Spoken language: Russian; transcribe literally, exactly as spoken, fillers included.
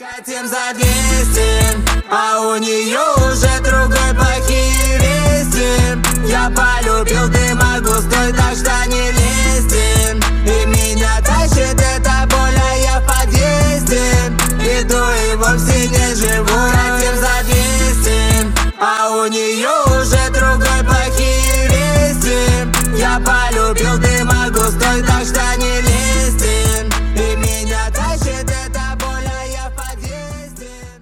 Катим за двести, а у нее уже другой плохие вести. Я полюбил дыма густой, так что не лезьте. И меня тащит эта боль, а я в подъезде. Иду и вовсе не живу. Катим за двести, а у нее уже другой плохие вести. Я полюбил дыма.